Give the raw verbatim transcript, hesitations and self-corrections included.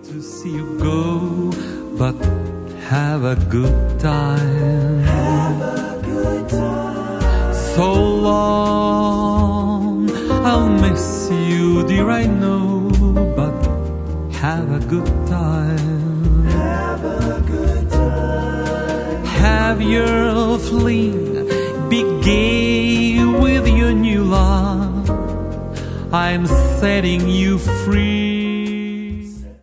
to see you go, but have a good time. Have a good time. So long, I'll miss you, dear, I know, but have a good time. Have a good time. Have your fling, be gay with your new love. I'm setting you free.